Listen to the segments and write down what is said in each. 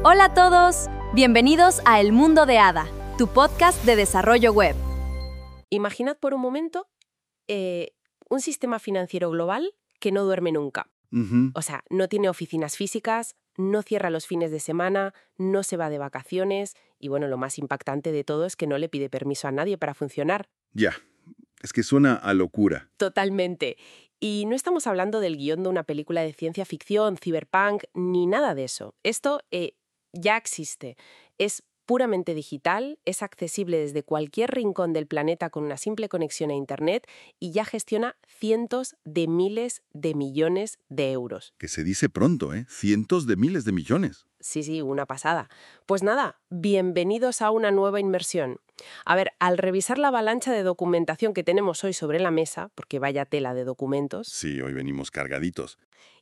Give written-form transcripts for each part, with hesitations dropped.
Hola a todos, bienvenidos a El Mundo de Ada, tu podcast de desarrollo web. Imaginad por un momento un sistema financiero global que no duerme nunca. O sea, no tiene oficinas físicas, no cierra los fines de semana, no se va de vacaciones y bueno, lo más impactante de todo es que no le pide permiso a nadie para funcionar. Ya, es que suena a locura. Totalmente. Y no estamos hablando del guión de una película de ciencia ficción, cyberpunk, ni nada de eso. Esto ya existe. Es puramente digital, es accesible desde cualquier rincón del planeta con una simple conexión a Internet y ya gestiona cientos de miles de millones de euros. Que se dice pronto, ¿eh? Cientos de miles de millones. Sí, una pasada. Pues nada, bienvenidos a una nueva inmersión. A ver, al revisar la avalancha de documentación que tenemos hoy sobre la mesa, porque vaya tela de documentos, Sí, hoy venimos cargaditos.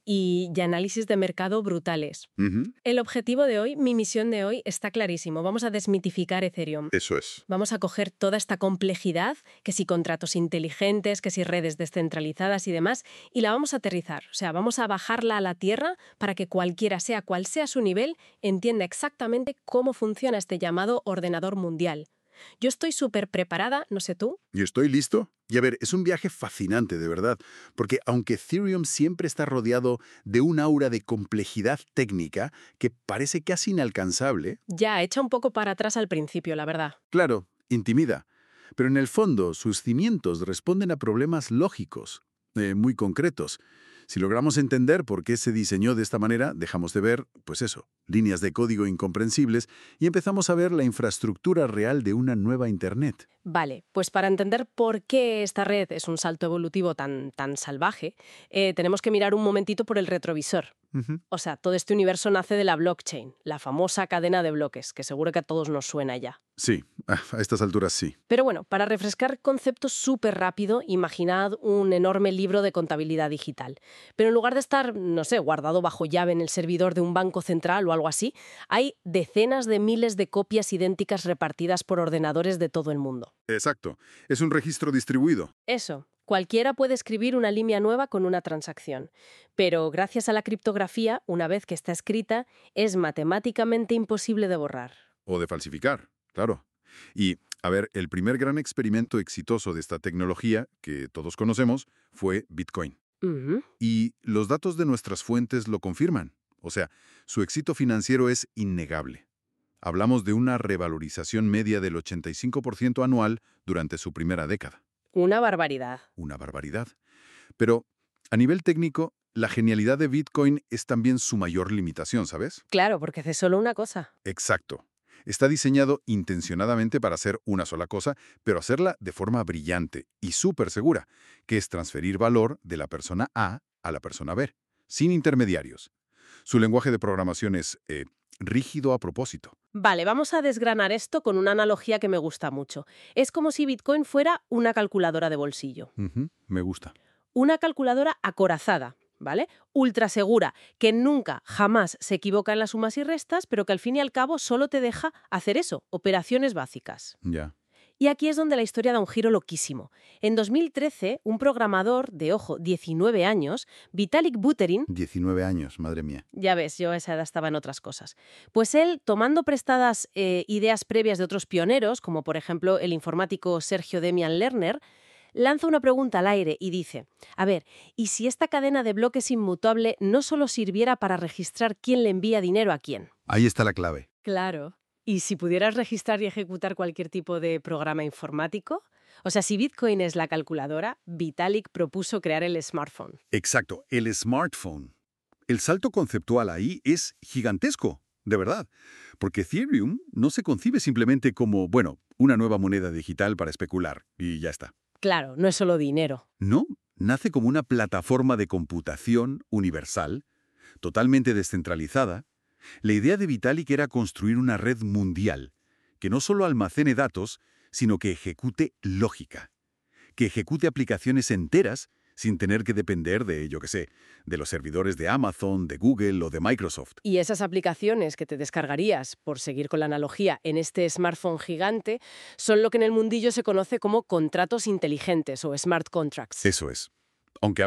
y análisis de mercado brutales. El objetivo de hoy, mi misión de hoy, está clarísimo. Vamos a desmitificar Ethereum. Eso es. Vamos a coger toda esta complejidad, que si contratos inteligentes, que si redes descentralizadas y demás, y la vamos a aterrizar. O sea, vamos a bajarla a la tierra para que cualquiera, sea cual sea su nivel, entienda exactamente cómo funciona este llamado ordenador mundial. Yo estoy súper preparada, no sé tú. ¿Y estoy listo? Y a ver, es un viaje fascinante, de verdad, porque aunque Ethereum siempre está rodeado de un aura de complejidad técnica que parece casi inalcanzable, Ya, echa un poco para atrás al principio, la verdad. claro, intimida. Pero en el fondo, sus cimientos responden a problemas lógicos, muy concretos. Si logramos entender por qué se diseñó de esta manera, dejamos de ver, pues eso, líneas de código incomprensibles y empezamos a ver la infraestructura real de una nueva Internet. Vale, pues para entender por qué esta red es un salto evolutivo tan salvaje, tenemos que mirar un momentito por el retrovisor. O sea, todo este universo nace de la blockchain, la famosa cadena de bloques, que seguro que a todos nos suena ya. Sí, a estas alturas sí. Pero bueno, para refrescar conceptos súper rápido, imaginad un enorme libro de contabilidad digital. Pero en lugar de estar, no sé, guardado bajo llave en el servidor de un banco central o algo así, hay decenas de miles de copias idénticas repartidas por ordenadores de todo el mundo. Exacto. Es un registro distribuido. Eso. Cualquiera puede escribir una línea nueva con una transacción, pero gracias a la criptografía, una vez que está escrita, es matemáticamente imposible de borrar. O de falsificar, claro. Y, a ver, el primer gran experimento exitoso de esta tecnología, que todos conocemos, fue Bitcoin. Ujú. Y los datos de nuestras fuentes lo confirman. O sea, su éxito financiero es innegable. Hablamos de una revalorización media del 85% anual durante su primera década. Una barbaridad. Una barbaridad. Pero, a nivel técnico, la genialidad de Bitcoin es también su mayor limitación, ¿sabes? Claro, porque hace solo una cosa. Exacto. Está diseñado intencionadamente para hacer una sola cosa, pero hacerla de forma brillante y súper segura, que es transferir valor de la persona A a la persona B, sin intermediarios. Su lenguaje de programación es rígido a propósito. Vale, vamos a desgranar esto con una analogía que me gusta mucho. Es como si Bitcoin fuera una calculadora de bolsillo. Me gusta. Una calculadora acorazada, ¿vale? Ultra segura, que nunca, jamás se equivoca en las sumas y restas, pero que al fin y al cabo solo te deja hacer eso, operaciones básicas. Ya. Y aquí es donde la historia da un giro loquísimo. En 2013, un programador de, ojo, 19 años, Vitalik Buterin, 19 años, madre mía. ya ves, yo a esa edad estaba en otras cosas, pues él, tomando prestadas ideas previas de otros pioneros, como por ejemplo el informático Sergio Demian Lerner, lanza una pregunta al aire y dice, a ver, ¿y si esta cadena de bloques inmutable no solo sirviera para registrar quién le envía dinero a quién? Ahí está la clave. Claro. ¿Y si pudieras registrar y ejecutar cualquier tipo de programa informático? O sea, si Bitcoin es la calculadora, Vitalik propuso crear el smartphone. Exacto, el smartphone. El salto conceptual ahí es gigantesco, de verdad. Porque Ethereum no se concibe simplemente como, bueno, una nueva moneda digital para especular, y ya está. Claro, no es solo dinero. No, nace como una plataforma de computación universal, totalmente descentralizada. La idea de Vitalik era construir una red mundial que no solo almacene datos, sino que ejecute lógica, que ejecute aplicaciones enteras sin tener que depender de, yo qué sé, de los servidores de Amazon, de Google o de Microsoft. Y esas aplicaciones que te descargarías, por seguir con la analogía, en este smartphone gigante, son lo que en el mundillo se conoce como contratos inteligentes o smart contracts. Eso es. Aunque, a ver,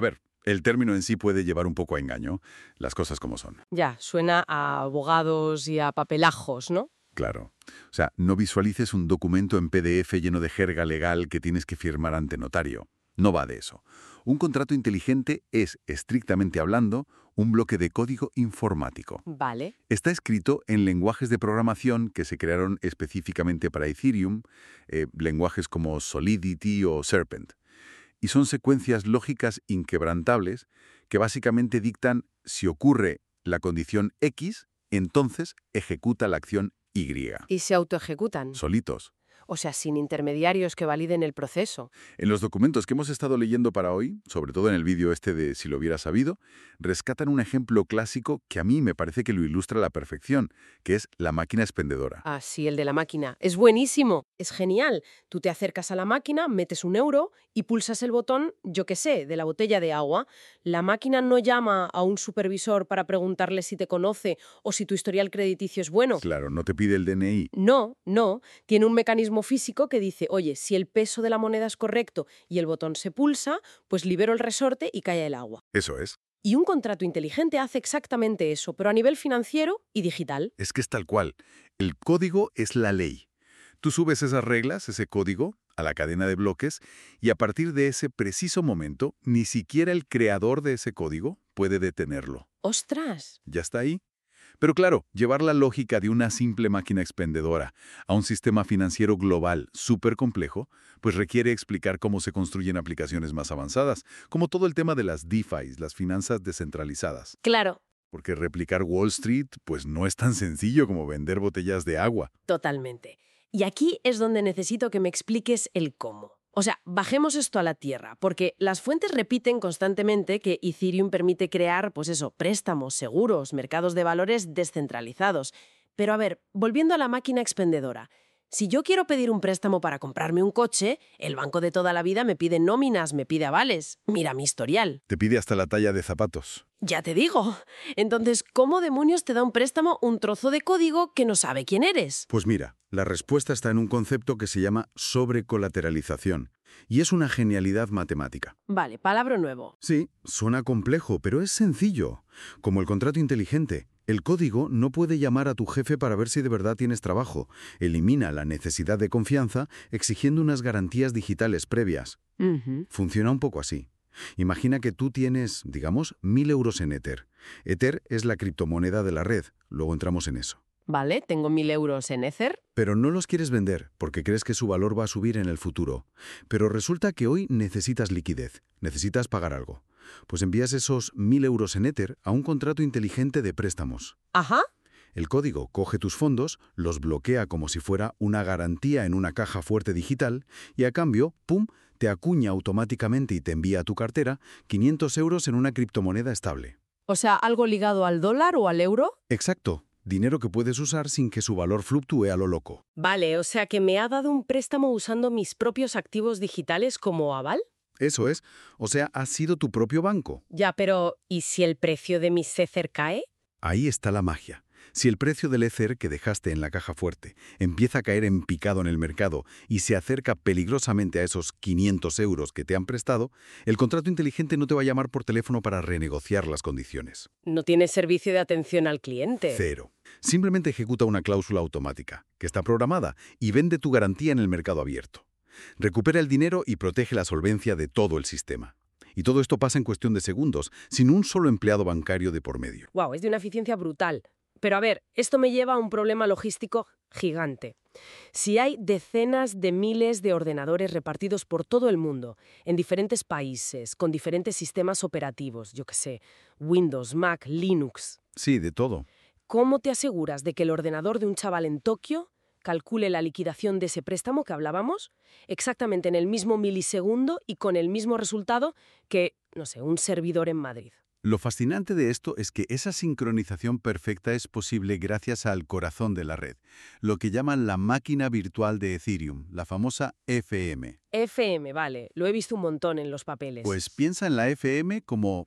El término en sí puede llevar un poco a engaño, las cosas como son. Ya, suena a abogados y a papelajos, ¿no? Claro. O sea, no visualices un documento en PDF lleno de jerga legal que tienes que firmar ante notario. No va de eso. Un contrato inteligente es, estrictamente hablando, un bloque de código informático. Vale. Está escrito en lenguajes de programación que se crearon específicamente para Ethereum, lenguajes como Solidity o Serpent. Y son secuencias lógicas inquebrantables que básicamente dictan si ocurre la condición X, entonces ejecuta la acción Y. Y se autoejecutan. Solitos. O sea, sin intermediarios que validen el proceso. En los documentos que hemos estado leyendo para hoy, sobre todo en el vídeo este de Si lo hubiera sabido, rescatan un ejemplo clásico que a mí me parece que lo ilustra a la perfección, que es la máquina expendedora. Ah, sí, el de la máquina. Es buenísimo, es genial. Tú te acercas a la máquina, metes 1 € y pulsas el botón, yo qué sé, de la botella de agua. La máquina no llama a un supervisor para preguntarle si te conoce o si tu historial crediticio es bueno. Claro, no te pide el DNI. No, tiene un mecanismo físico que dice, oye, si el peso de la moneda es correcto y el botón se pulsa, pues libero el resorte y cae el agua. Eso es. Y un contrato inteligente hace exactamente eso, pero a nivel financiero y digital. Es que es tal cual. El código es la ley. Tú subes esas reglas, ese código, a la cadena de bloques y a partir de ese preciso momento, ni siquiera el creador de ese código puede detenerlo. ¡Ostras! Ya está ahí. Pero claro, llevar la lógica de una simple máquina expendedora a un sistema financiero global súper complejo, pues requiere explicar cómo se construyen aplicaciones más avanzadas, como todo el tema de las DeFi, las finanzas descentralizadas. Claro. Porque replicar Wall Street, pues no es tan sencillo como vender botellas de agua. Totalmente. Y aquí es donde necesito que me expliques el cómo. O sea, bajemos esto a la tierra, porque las fuentes repiten constantemente que Ethereum permite crear, pues eso, préstamos, seguros, mercados de valores descentralizados. Pero a ver, volviendo a la máquina expendedora, si yo quiero pedir un préstamo para comprarme un coche, el banco de toda la vida me pide nóminas, me pide avales. Mira mi historial. Te pide hasta la talla de zapatos. Ya te digo. Entonces, ¿cómo demonios te da un préstamo un trozo de código que no sabe quién eres? Pues mira, la respuesta está en un concepto que se llama sobrecolateralización, y es una genialidad matemática. Vale, palabra nuevo. Sí, suena complejo, pero es sencillo. Como el contrato inteligente, el código no puede llamar a tu jefe para ver si de verdad tienes trabajo. Elimina la necesidad de confianza exigiendo unas garantías digitales previas. Funciona un poco así. Imagina que tú tienes, digamos, 1.000 € en Ether. Ether es la criptomoneda de la red, luego entramos en eso. Vale, tengo 1.000 € en Ether. Pero no los quieres vender porque crees que su valor va a subir en el futuro. Pero resulta que hoy necesitas liquidez, necesitas pagar algo. Pues envías esos 1.000 € en Ether a un contrato inteligente de préstamos. Ajá. El código coge tus fondos, los bloquea como si fuera una garantía en una caja fuerte digital y a cambio, ¡pum!, te acuña automáticamente y te envía a tu cartera 500 € en una criptomoneda estable. O sea, ¿algo ligado al dólar o al euro? Exacto. Dinero que puedes usar sin que su valor fluctúe a lo loco. Vale, o sea que me ha dado un préstamo usando mis propios activos digitales como aval. Eso es. O sea, has sido tu propio banco. Ya, pero ¿y si el precio de mis Ether cae? Ahí está la magia. Si el precio del Ether que dejaste en la caja fuerte empieza a caer en picado en el mercado y se acerca peligrosamente a esos 500 € que te han prestado, el contrato inteligente no te va a llamar por teléfono para renegociar las condiciones. No tiene servicio de atención al cliente. Cero. Simplemente ejecuta una cláusula automática, que está programada, y vende tu garantía en el mercado abierto. Recupera el dinero y protege la solvencia de todo el sistema. Y todo esto pasa en cuestión de segundos, sin un solo empleado bancario de por medio. Wow, es de una eficiencia brutal. Pero a ver, esto me lleva a un problema logístico gigante. Si hay decenas de miles de ordenadores repartidos por todo el mundo, en diferentes países, con diferentes sistemas operativos, yo qué sé, Windows, Mac, Linux. Sí, de todo. ¿Cómo te aseguras de que el ordenador de un chaval en Tokio calcule la liquidación de ese préstamo que hablábamos exactamente en el mismo milisegundo y con el mismo resultado que, no sé, un servidor en Madrid? Lo fascinante de esto es que esa sincronización perfecta es posible gracias al corazón de la red, lo que llaman la máquina virtual de Ethereum, la famosa FM. FM, vale, lo he visto un montón en los papeles. Pues piensa en la FM como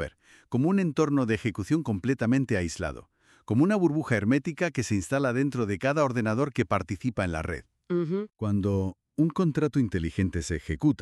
un entorno de ejecución completamente aislado, como una burbuja hermética que se instala dentro de cada ordenador que participa en la red. Cuando un contrato inteligente se ejecuta,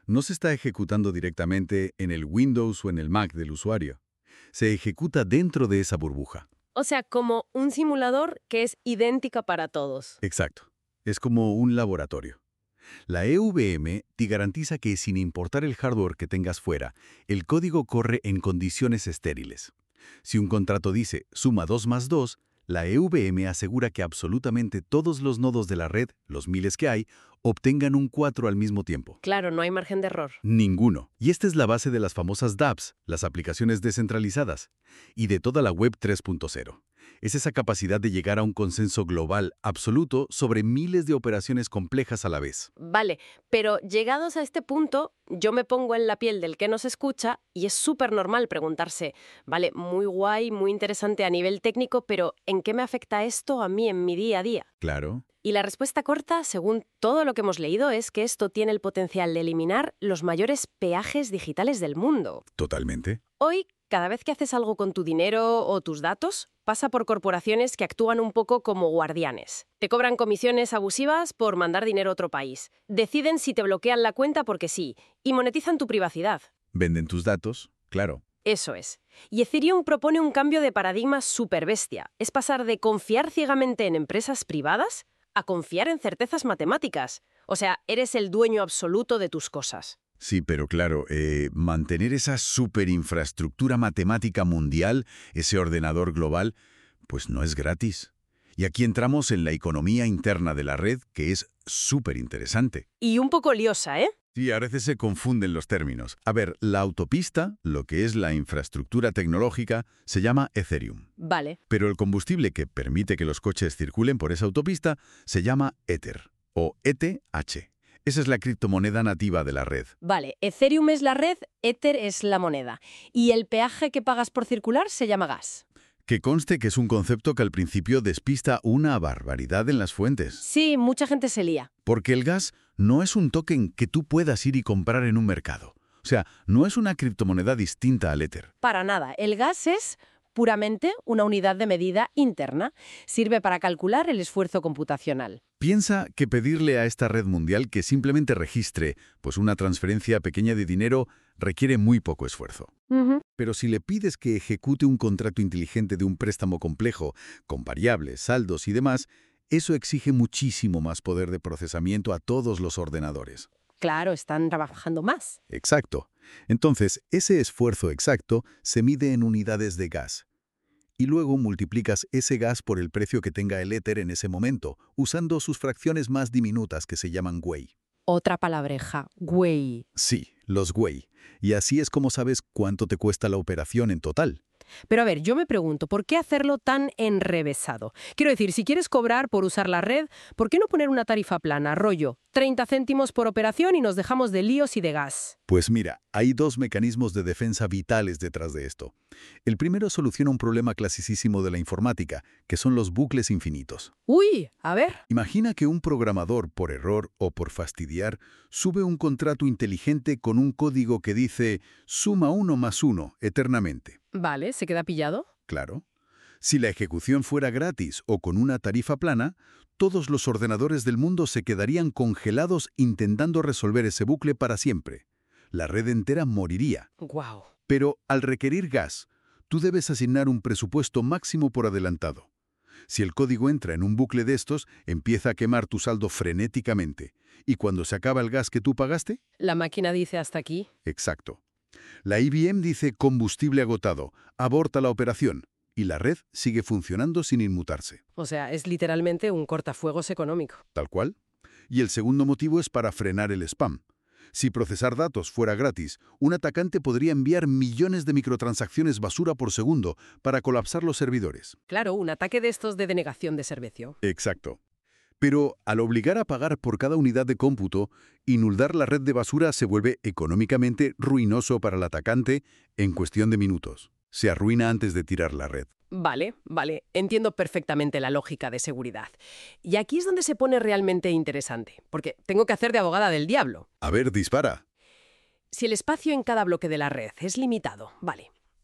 No se está ejecutando directamente en el Windows o en el Mac del usuario. Se ejecuta dentro de esa burbuja. O sea, como un simulador que es idéntica para todos. Exacto. Es como un laboratorio. La EVM te garantiza que sin importar el hardware que tengas fuera, el código corre en condiciones estériles. Si un contrato dice suma 2 más 2, la EVM asegura que absolutamente todos los nodos de la red, los miles que hay, obtengan un 4 al mismo tiempo. Claro, no hay margen de error. Ninguno. Y esta es la base de las famosas dApps, las aplicaciones descentralizadas, y de toda la Web 3.0. Es esa capacidad de llegar a un consenso global absoluto sobre miles de operaciones complejas a la vez. Vale, pero llegados a este punto, yo me pongo en la piel del que nos escucha y es súper normal preguntarse, vale, muy guay, muy interesante a nivel técnico, pero ¿en qué me afecta esto a mí en mi día a día? Claro. Y la respuesta corta, según todo lo que hemos leído, es que esto tiene el potencial de eliminar los mayores peajes digitales del mundo. Totalmente. Hoy, cada vez que haces algo con tu dinero o tus datos, pasa por corporaciones que actúan un poco como guardianes. Te cobran comisiones abusivas por mandar dinero a otro país. Deciden si te bloquean la cuenta porque sí, y monetizan tu privacidad. Venden tus datos, claro. Eso es. Y Ethereum propone un cambio de paradigma súper bestia. Es pasar de confiar ciegamente en empresas privadas a confiar en certezas matemáticas. O sea, eres el dueño absoluto de tus cosas. Sí, pero claro, mantener esa superinfraestructura matemática mundial, ese ordenador global, pues no es gratis. Y aquí entramos en la economía interna de la red, que es súper interesante. Y un poco liosa, ¿eh? Sí, a veces se confunden los términos. A ver, la autopista, lo que es la infraestructura tecnológica, se llama Ethereum. Vale. Pero el combustible que permite que los coches circulen por esa autopista se llama Ether, o ETH. Esa es la criptomoneda nativa de la red. Vale, Ethereum es la red, Ether es la moneda. Y el peaje que pagas por circular se llama gas. Que conste que es un concepto que al principio despista una barbaridad en las fuentes. Sí, mucha gente se lía. Porque el gas no es un token que tú puedas ir y comprar en un mercado. O sea, no es una criptomoneda distinta al Ether. Para nada. El gas es puramente una unidad de medida interna. Sirve para calcular el esfuerzo computacional. Piensa que pedirle a esta red mundial que simplemente registre pues una transferencia pequeña de dinero requiere muy poco esfuerzo. Pero si le pides que ejecute un contrato inteligente de un préstamo complejo, con variables, saldos y demás, eso exige muchísimo más poder de procesamiento a todos los ordenadores. Claro, están trabajando más. Exacto. Entonces, ese esfuerzo exacto se mide en unidades de gas. Y luego multiplicas ese gas por el precio que tenga el Ether en ese momento, usando sus fracciones más diminutas que se llaman Wei. Otra palabreja, güey. Sí, los Wei. Y así es como sabes cuánto te cuesta la operación en total. Pero a ver, yo me pregunto, ¿por qué hacerlo tan enrevesado? Quiero decir, si quieres cobrar por usar la red, ¿por qué no poner una tarifa plana, rollo 30 céntimos por operación y nos dejamos de líos y de gas? Pues mira, hay dos mecanismos de defensa vitales detrás de esto. El primero soluciona un problema clasicísimo de la informática, que son los bucles infinitos. Uy, a ver. Imagina que un programador, por error o por fastidiar, sube un contrato inteligente con un código que dice suma 1 más 1 eternamente. Vale, ¿se queda pillado? Claro. Si la ejecución fuera gratis o con una tarifa plana, todos los ordenadores del mundo se quedarían congelados intentando resolver ese bucle para siempre. La red entera moriría. Guau. Pero al requerir gas, tú debes asignar un presupuesto máximo por adelantado. Si el código entra en un bucle de estos, empieza a quemar tu saldo frenéticamente. ¿Y cuando se acaba el gas que tú pagaste? La máquina dice hasta aquí. Exacto. La IBM dice combustible agotado, aborta la operación, y la red sigue funcionando sin inmutarse. O sea, es literalmente un cortafuegos económico. Tal cual. Y el segundo motivo es para frenar el spam. Si procesar datos fuera gratis, un atacante podría enviar millones de microtransacciones basura por segundo para colapsar los servidores. Claro, un ataque de estos de denegación de servicio. Exacto. Pero al obligar a pagar por cada unidad de cómputo, inundar la red de basura se vuelve económicamente ruinoso para el atacante en cuestión de minutos. Se arruina antes de tirar la red. Vale. Entiendo perfectamente la lógica de seguridad. Y aquí es donde se pone realmente interesante, porque tengo que hacer de abogada del diablo. A ver, dispara. Si el espacio en cada bloque de la red es limitado, vale.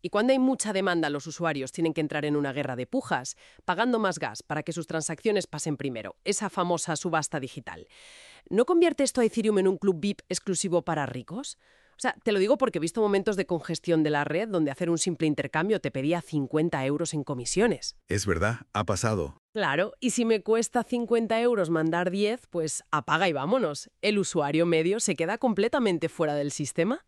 Y cuando hay mucha demanda, los usuarios tienen que entrar en una guerra de pujas, pagando más gas para que sus transacciones pasen primero. Esa famosa subasta digital. ¿No convierte esto a Ethereum en un club VIP exclusivo para ricos? O sea, te lo digo porque he visto momentos de congestión de la red donde hacer un simple intercambio te pedía 50 euros en comisiones. Es verdad, ha pasado. Claro, y si me cuesta 50 euros mandar 10, pues apaga y vámonos. ¿El usuario medio se queda completamente fuera del sistema?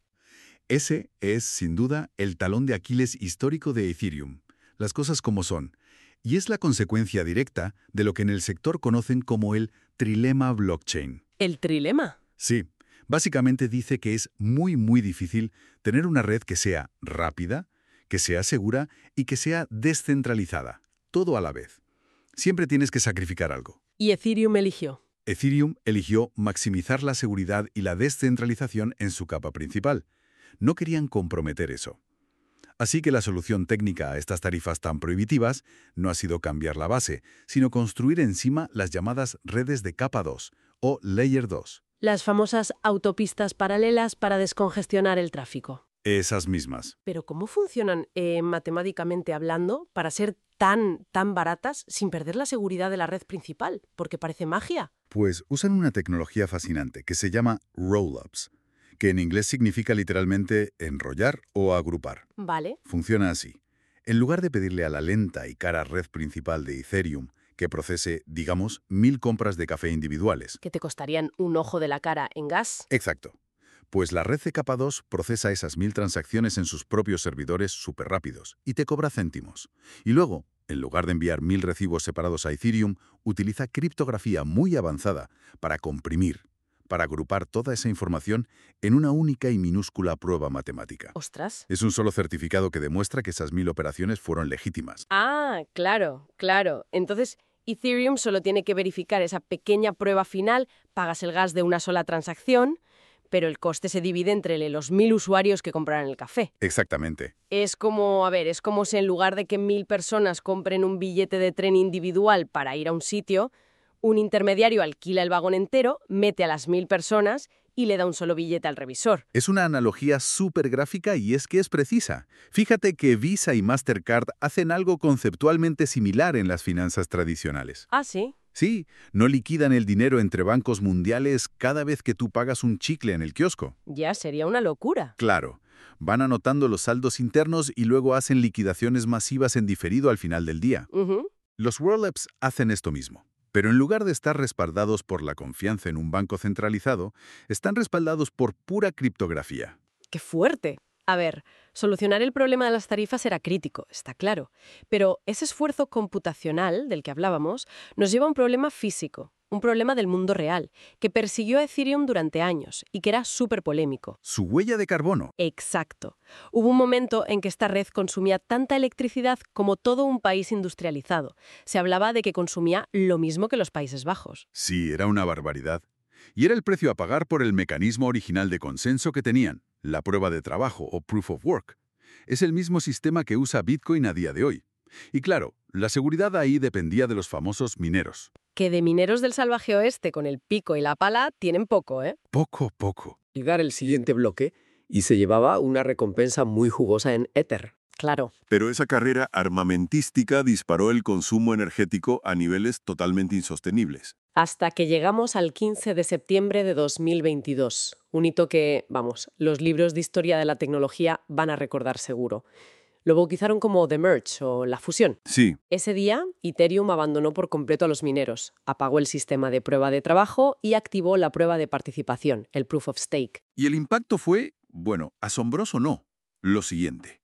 Ese es, sin duda, el talón de Aquiles histórico de Ethereum. Las cosas como son. Y es la consecuencia directa de lo que en el sector conocen como el trilema blockchain. ¿El trilema? Sí, básicamente dice que es muy difícil tener una red que sea rápida, que sea segura y que sea descentralizada. Todo a la vez. Siempre tienes que sacrificar algo. ¿Y Ethereum eligió? Ethereum eligió maximizar la seguridad y la descentralización en su capa principal. No querían comprometer eso. Así que la solución técnica a estas tarifas tan prohibitivas no ha sido cambiar la base, sino construir encima las llamadas redes de capa 2 o Layer 2. Las famosas autopistas paralelas para descongestionar el tráfico. Esas mismas. Pero ¿cómo funcionan matemáticamente hablando para ser tan baratas sin perder la seguridad de la red principal? Porque parece magia. Pues usan una tecnología fascinante que se llama roll-ups, que en inglés significa literalmente enrollar o agrupar. Vale. Funciona así. En lugar de pedirle a la lenta y cara red principal de Ethereum que procese, digamos, 1000 compras de café individuales. Que te costarían un ojo de la cara en gas. Exacto. Pues la red de capa 2 procesa esas 1000 transacciones en sus propios servidores súper rápidos y te cobra céntimos. Y luego, en lugar de enviar 1000 recibos separados a Ethereum, utiliza criptografía muy avanzada para comprimir, para agrupar toda esa información en una única y minúscula prueba matemática. ¡Ostras! Es un solo certificado que demuestra que esas 1000 operaciones fueron legítimas. Ah, claro. Entonces, Ethereum solo tiene que verificar esa pequeña prueba final, pagas el gas de una sola transacción, pero el coste se divide entre los 1000 usuarios que compraran el café. Exactamente. Es como si en lugar de que 1000 personas compren un billete de tren individual para ir a un sitio, un intermediario alquila el vagón entero, mete a las 1000 personas y le da un solo billete al revisor. Es una analogía súper gráfica y es que es precisa. Fíjate que Visa y Mastercard hacen algo conceptualmente similar en las finanzas tradicionales. ¿Ah, sí? Sí, no liquidan el dinero entre bancos mundiales cada vez que tú pagas un chicle en el kiosco. Ya sería una locura. Claro, van anotando los saldos internos y luego hacen liquidaciones masivas en diferido al final del día. Los roll-ups hacen esto mismo. Pero en lugar de estar respaldados por la confianza en un banco centralizado, están respaldados por pura criptografía. ¡Qué fuerte! A ver, solucionar el problema de las tarifas era crítico, está claro. Pero ese esfuerzo computacional del que hablábamos nos lleva a un problema físico, un problema del mundo real, que persiguió a Ethereum durante años y que era súper polémico. Su huella de carbono. Exacto. Hubo un momento en que esta red consumía tanta electricidad como todo un país industrializado. Se hablaba de que consumía lo mismo que los Países Bajos. Sí, era una barbaridad. Y era el precio a pagar por el mecanismo original de consenso que tenían, la prueba de trabajo o proof of work. Es el mismo sistema que usa Bitcoin a día de hoy. Y claro, la seguridad ahí dependía de los famosos mineros. Que de mineros del salvaje oeste con el pico y la pala tienen poco, ¿eh? Poco. Llegar el siguiente bloque y se llevaba una recompensa muy jugosa en Ether. Claro. Pero esa carrera armamentística disparó el consumo energético a niveles totalmente insostenibles. Hasta que llegamos al 15 de septiembre de 2022. Un hito que, los libros de historia de la tecnología van a recordar seguro. Lo bautizaron como The Merge o la fusión. Sí. Ese día, Ethereum abandonó por completo a los mineros, apagó el sistema de prueba de trabajo y activó la prueba de participación, el Proof of Stake. Y el impacto fue, asombroso no, lo siguiente.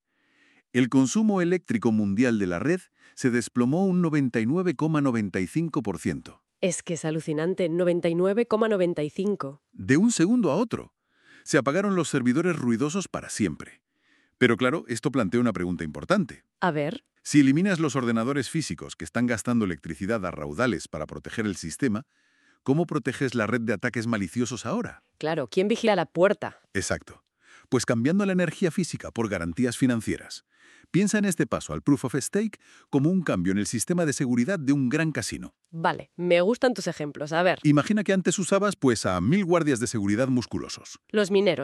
El consumo eléctrico mundial de la red se desplomó un 99,95%. Es que es alucinante, 99,95. De un segundo a otro. Se apagaron los servidores ruidosos para siempre. Pero claro, esto plantea una pregunta importante. A ver. Si eliminas los ordenadores físicos que están gastando electricidad a raudales para proteger el sistema, ¿cómo proteges la red de ataques maliciosos ahora? Claro, ¿quién vigila la puerta? Exacto. Pues cambiando la energía física por garantías financieras. Piensa en este paso al Proof of Stake como un cambio en el sistema de seguridad de un gran casino. Vale, me gustan tus ejemplos. A ver. Imagina que antes usabas a 1000 guardias de seguridad musculosos. Los mineros.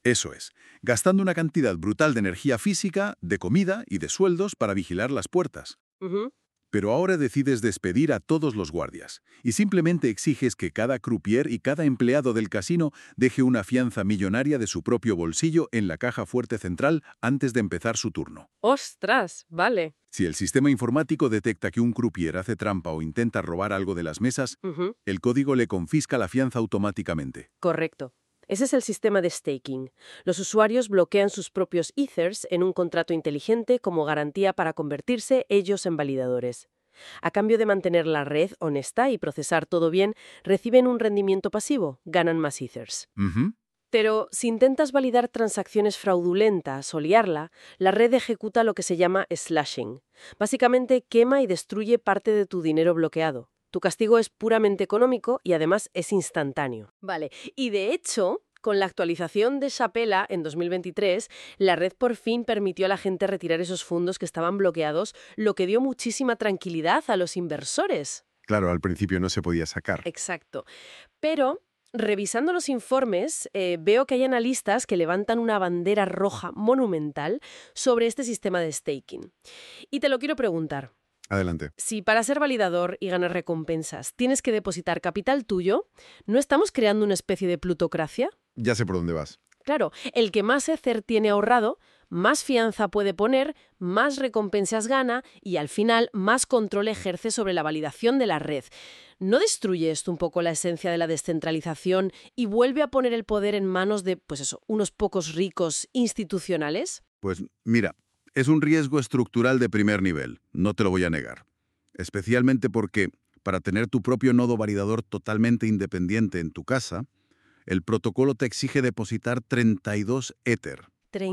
Eso es, gastando una cantidad brutal de energía física, de comida y de sueldos para vigilar las puertas. Ujú. Pero ahora decides despedir a todos los guardias y simplemente exiges que cada croupier y cada empleado del casino deje una fianza millonaria de su propio bolsillo en la caja fuerte central antes de empezar su turno. ¡Ostras! Vale. Si el sistema informático detecta que un croupier hace trampa o intenta robar algo de las mesas, Ujú. el código le confisca la fianza automáticamente. Correcto. Ese es el sistema de staking. Los usuarios bloquean sus propios ethers en un contrato inteligente como garantía para convertirse ellos en validadores. A cambio de mantener la red honesta y procesar todo bien, reciben un rendimiento pasivo, ganan más ethers. Ujú. Pero si intentas validar transacciones fraudulentas o liarla, la red ejecuta lo que se llama slashing. Básicamente quema y destruye parte de tu dinero bloqueado. Tu castigo es puramente económico y además es instantáneo. Vale, y de hecho, con la actualización de Shapella en 2023, la red por fin permitió a la gente retirar esos fondos que estaban bloqueados, lo que dio muchísima tranquilidad a los inversores. Claro, al principio no se podía sacar. Exacto. Pero, revisando los informes, veo que hay analistas que levantan una bandera roja monumental sobre este sistema de staking. Y te lo quiero preguntar. Adelante. Si para ser validador y ganar recompensas tienes que depositar capital tuyo, ¿no estamos creando una especie de plutocracia? Ya sé por dónde vas. Claro, el que más Ether tiene ahorrado, más fianza puede poner, más recompensas gana y al final más control ejerce sobre la validación de la red. ¿No destruye esto un poco la esencia de la descentralización y vuelve a poner el poder en manos de, unos pocos ricos institucionales? Pues mira, es un riesgo estructural de primer nivel, no te lo voy a negar. Especialmente porque, para tener tu propio nodo validador totalmente independiente en tu casa, el protocolo te exige depositar 32 Ether.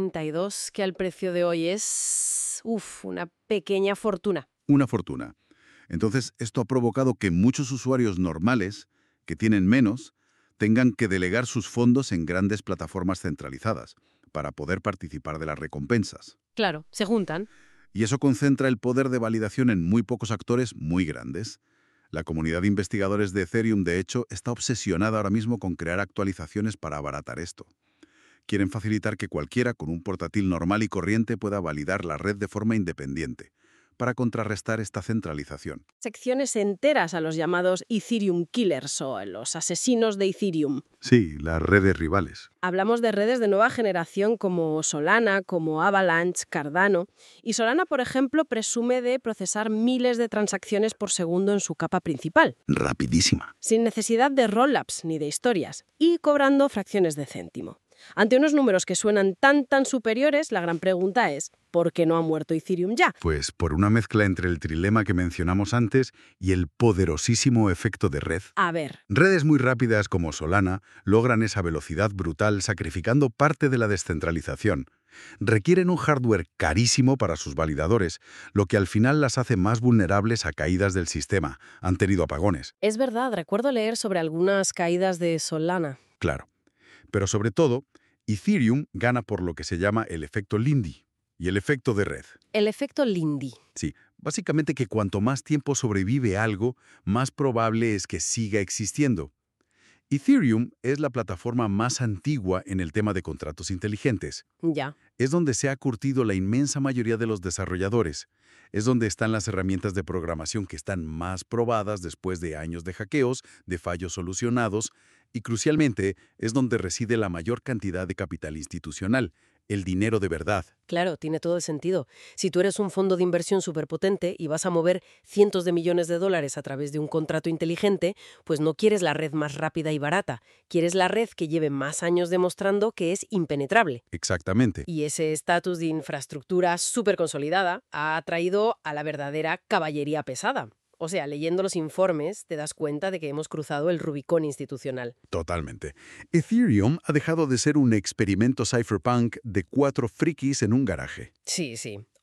32, que al precio de hoy es, una pequeña fortuna. Una fortuna. Entonces, esto ha provocado que muchos usuarios normales, que tienen menos, tengan que delegar sus fondos en grandes plataformas centralizadas para poder participar de las recompensas. Claro, se juntan. Y eso concentra el poder de validación en muy pocos actores muy grandes. La comunidad de investigadores de Ethereum, de hecho, está obsesionada ahora mismo con crear actualizaciones para abaratar esto. Quieren facilitar que cualquiera con un portátil normal y corriente pueda validar la red de forma independiente, para contrarrestar esta centralización. Secciones enteras a los llamados Ethereum Killers o los asesinos de Ethereum. Sí, las redes rivales. Hablamos de redes de nueva generación como Solana, como Avalanche, Cardano. Y Solana, por ejemplo, presume de procesar miles de transacciones por segundo en su capa principal, Rapidísima. sin necesidad de rollups ni de historias, y cobrando fracciones de céntimo. Ante unos números que suenan tan superiores, la gran pregunta es, ¿por qué no ha muerto Ethereum ya? Pues por una mezcla entre el trilema que mencionamos antes y el poderosísimo efecto de red. A ver, Redes muy rápidas como Solana logran esa velocidad brutal sacrificando parte de la descentralización. Requieren un hardware carísimo para sus validadores, lo que al final las hace más vulnerables a caídas del sistema. Han tenido apagones, es verdad, recuerdo leer sobre algunas caídas de Solana. claro. Pero sobre todo, Ethereum gana por lo que se llama el efecto Lindy y el efecto de red. El efecto Lindy. Sí, básicamente que cuanto más tiempo sobrevive algo, más probable es que siga existiendo. Ethereum es la plataforma más antigua en el tema de contratos inteligentes. Ya. Es donde se ha curtido la inmensa mayoría de los desarrolladores. Es donde están las herramientas de programación que están más probadas después de años de hackeos, de fallos solucionados, y crucialmente es donde reside la mayor cantidad de capital institucional, el dinero de verdad. Claro, tiene todo el sentido. Si tú eres un fondo de inversión superpotente y vas a mover cientos de millones de dólares a través de un contrato inteligente, pues no quieres la red más rápida y barata. Quieres la red que lleve más años demostrando que es impenetrable. Exactamente. Y ese estatus de infraestructura súper consolidada ha atraído a la verdadera caballería pesada. O sea, leyendo los informes te das cuenta de que hemos cruzado el Rubicón institucional. Totalmente. Ethereum ha dejado de ser un experimento cypherpunk de 4 frikis en un garaje. Sí.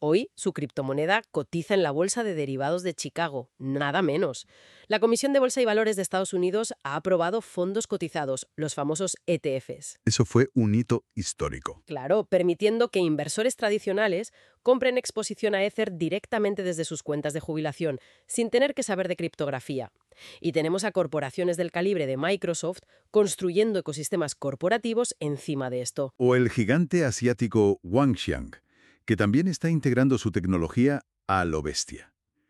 Hoy su criptomoneda cotiza en la Bolsa de Derivados de Chicago, nada menos. La Comisión de Bolsa y Valores de Estados Unidos ha aprobado fondos cotizados, los famosos ETFs. Eso fue un hito histórico. Claro, permitiendo que inversores tradicionales compren exposición a Ether directamente desde sus cuentas de jubilación, sin tener que saber de criptografía. Y tenemos a corporaciones del calibre de Microsoft construyendo ecosistemas corporativos encima de esto. O el gigante asiático Wanxiang, que también está integrando su tecnología a lo bestia.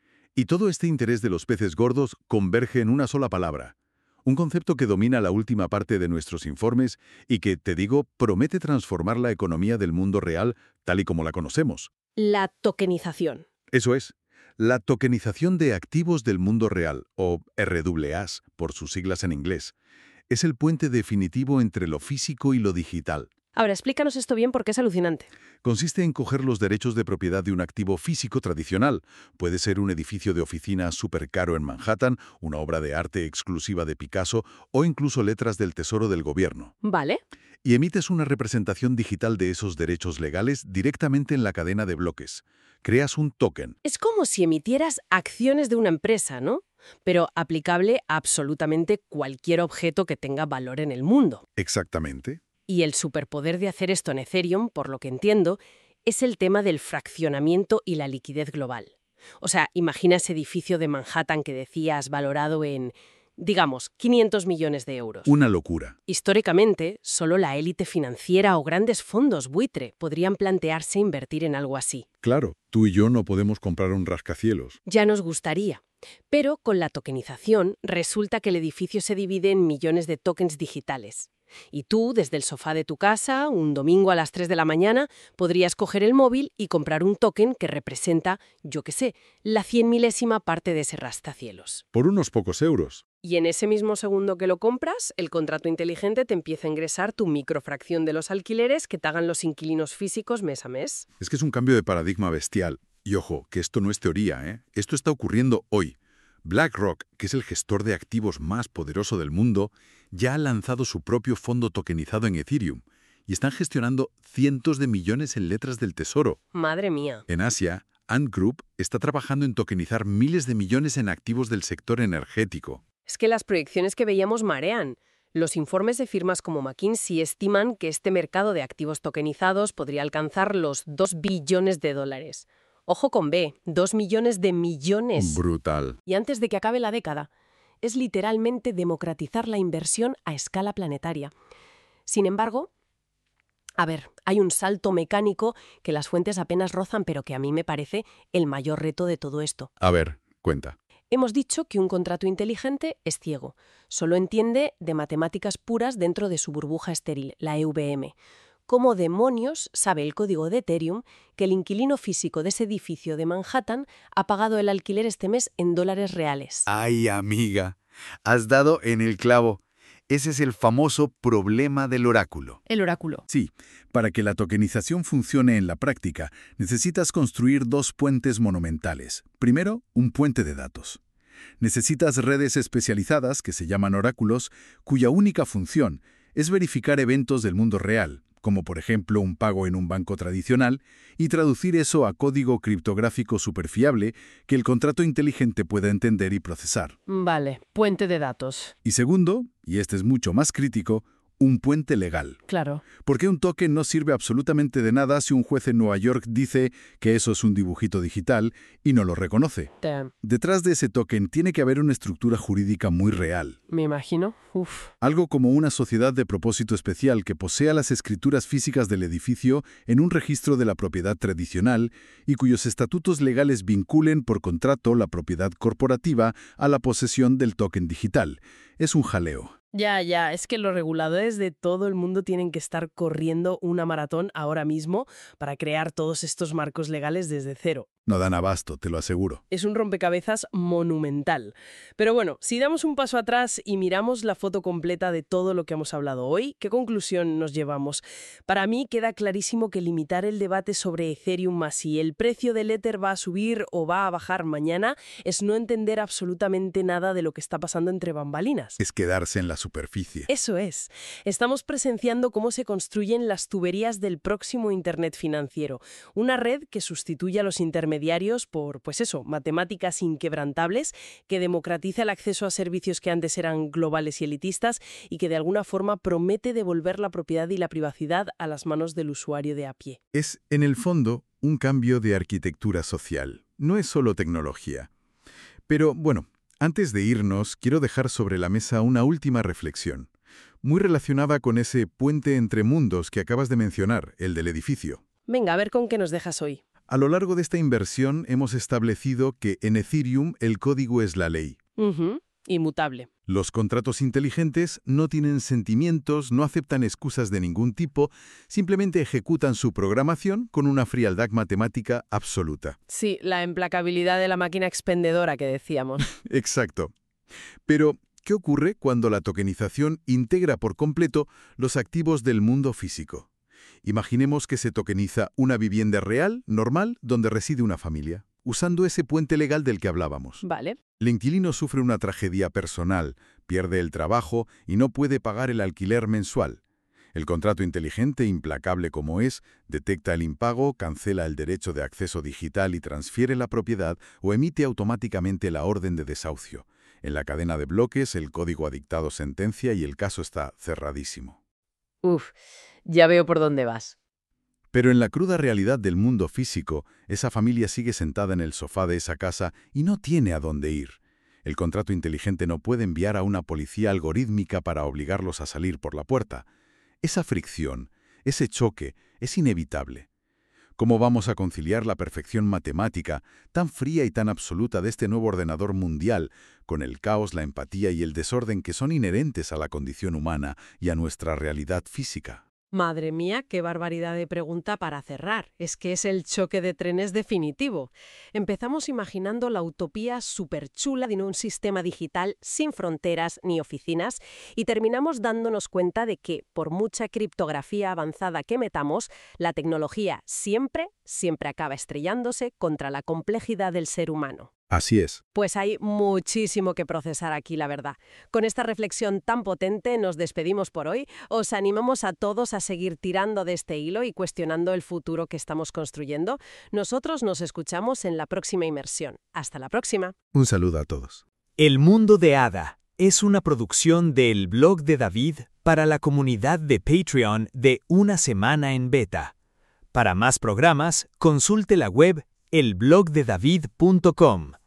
Y todo este interés de los peces gordos converge en una sola palabra, un concepto que domina la última parte de nuestros informes y que, te digo, promete transformar la economía del mundo real tal y como la conocemos. La tokenización. Eso es, la tokenización de activos del mundo real, o RAAs por sus siglas en inglés, es el puente definitivo entre lo físico y lo digital. Ahora, explícanos esto bien porque es alucinante. Consiste en coger los derechos de propiedad de un activo físico tradicional. Puede ser un edificio de oficina súper caro en Manhattan, una obra de arte exclusiva de Picasso o incluso letras del Tesoro del Gobierno. Vale. Y emites una representación digital de esos derechos legales directamente en la cadena de bloques. Creas un token. Es como si emitieras acciones de una empresa, ¿no? Pero aplicable a absolutamente cualquier objeto que tenga valor en el mundo. Exactamente. Y el superpoder de hacer esto en Ethereum, por lo que entiendo, es el tema del fraccionamiento y la liquidez global. O sea, imagina ese edificio de Manhattan que decías valorado en, digamos, 500 millones de euros. Una locura. Históricamente, solo la élite financiera o grandes fondos buitre podrían plantearse invertir en algo así. Claro, tú y yo no podemos comprar un rascacielos. Ya nos gustaría. Pero con la tokenización resulta que el edificio se divide en millones de tokens digitales. Y tú, desde el sofá de tu casa, un domingo a las 3 de la mañana, podrías coger el móvil y comprar un token que representa, yo qué sé, la 100.000ª parte de ese rascacielos. Por unos pocos euros. Y en ese mismo segundo que lo compras, el contrato inteligente te empieza a ingresar tu microfracción de los alquileres que te hagan los inquilinos físicos mes a mes. Es que es un cambio de paradigma bestial. Y ojo, que esto no es teoría, ¿eh? Esto está ocurriendo hoy. BlackRock, que es el gestor de activos más poderoso del mundo, ya ha lanzado su propio fondo tokenizado en Ethereum y están gestionando cientos de millones en letras del tesoro. Madre mía. En Asia, Ant Group está trabajando en tokenizar miles de millones en activos del sector energético. Es que las proyecciones que veíamos marean. Los informes de firmas como McKinsey estiman que este mercado de activos tokenizados podría alcanzar los 2 billones de dólares. Ojo con B, 2 millones de millones. Brutal. Y antes de que acabe la década, es literalmente democratizar la inversión a escala planetaria. Sin embargo, hay un salto mecánico que las fuentes apenas rozan, pero que a mí me parece el mayor reto de todo esto. A ver, cuenta. Hemos dicho que un contrato inteligente es ciego. Solo entiende de matemáticas puras dentro de su burbuja estéril, la EVM. ¿Cómo demonios sabe el código de Ethereum que el inquilino físico de ese edificio de Manhattan ha pagado el alquiler este mes en dólares reales? Ay, amiga, has dado en el clavo. Ese es el famoso problema del oráculo. El oráculo. Sí, para que la tokenización funcione en la práctica, necesitas construir 2 puentes monumentales. Primero, un puente de datos. Necesitas redes especializadas, que se llaman oráculos, cuya única función es verificar eventos del mundo real, como por ejemplo un pago en un banco tradicional, y traducir eso a código criptográfico superfiable que el contrato inteligente pueda entender y procesar. Vale, puente de datos. Y segundo, y este es mucho más crítico, un puente legal. Claro. Porque un token no sirve absolutamente de nada si un juez en Nueva York dice que eso es un dibujito digital y no lo reconoce. Detrás de ese token tiene que haber una estructura jurídica muy real. Me imagino. Algo como una sociedad de propósito especial que posea las escrituras físicas del edificio en un registro de la propiedad tradicional y cuyos estatutos legales vinculen por contrato la propiedad corporativa a la posesión del token digital. Es un jaleo. Ya, es que los reguladores de todo el mundo tienen que estar corriendo una maratón ahora mismo para crear todos estos marcos legales desde cero. No dan abasto, te lo aseguro. Es un rompecabezas monumental. Pero bueno, si damos un paso atrás y miramos la foto completa de todo lo que hemos hablado hoy, ¿qué conclusión nos llevamos? Para mí queda clarísimo que limitar el debate sobre Ethereum más si el precio del Ether va a subir o va a bajar mañana es no entender absolutamente nada de lo que está pasando entre bambalinas. Es quedarse en la superficie. Eso es. Estamos presenciando cómo se construyen las tuberías del próximo Internet financiero, una red que sustituye a los intermediarios por, matemáticas inquebrantables, que democratiza el acceso a servicios que antes eran globales y elitistas y que de alguna forma promete devolver la propiedad y la privacidad a las manos del usuario de a pie. Es, en el fondo, un cambio de arquitectura social. No es solo tecnología. Pero, bueno, antes de irnos, quiero dejar sobre la mesa una última reflexión, muy relacionada con ese puente entre mundos que acabas de mencionar, el del edificio. Venga, a ver con qué nos dejas hoy. A lo largo de esta inversión hemos establecido que en Ethereum el código es la ley. Inmutable. Los contratos inteligentes no tienen sentimientos, no aceptan excusas de ningún tipo, simplemente ejecutan su programación con una frialdad matemática absoluta. Sí, la implacabilidad de la máquina expendedora que decíamos. Exacto. Pero, ¿qué ocurre cuando la tokenización integra por completo los activos del mundo físico? Imaginemos que se tokeniza una vivienda real, normal, donde reside una familia, usando ese puente legal del que hablábamos. Vale. El inquilino sufre una tragedia personal, pierde el trabajo y no puede pagar el alquiler mensual. El contrato inteligente, implacable como es, detecta el impago, cancela el derecho de acceso digital y transfiere la propiedad o emite automáticamente la orden de desahucio. En la cadena de bloques, el código ha dictado sentencia y el caso está cerradísimo. Uf, ya veo por dónde vas. Pero en la cruda realidad del mundo físico, esa familia sigue sentada en el sofá de esa casa y no tiene a dónde ir. El contrato inteligente no puede enviar a una policía algorítmica para obligarlos a salir por la puerta. Esa fricción, ese choque, es inevitable. ¿Cómo vamos a conciliar la perfección matemática, tan fría y tan absoluta de este nuevo ordenador mundial, con el caos, la empatía y el desorden que son inherentes a la condición humana y a nuestra realidad física? Madre mía, qué barbaridad de pregunta para cerrar. Es que es el choque de trenes definitivo. Empezamos imaginando la utopía superchula de un sistema digital sin fronteras ni oficinas y terminamos dándonos cuenta de que, por mucha criptografía avanzada que metamos, la tecnología siempre acaba estrellándose contra la complejidad del ser humano. Así es. Pues hay muchísimo que procesar aquí, la verdad. Con esta reflexión tan potente nos despedimos por hoy. Os animamos a todos a seguir tirando de este hilo y cuestionando el futuro que estamos construyendo. Nosotros nos escuchamos en la próxima inmersión. Hasta la próxima. Un saludo a todos. El Mundo de Ada es una producción del blog de David para la comunidad de Patreon de Una Semana en Beta. Para más programas, consulte la web elblogdedavid.com.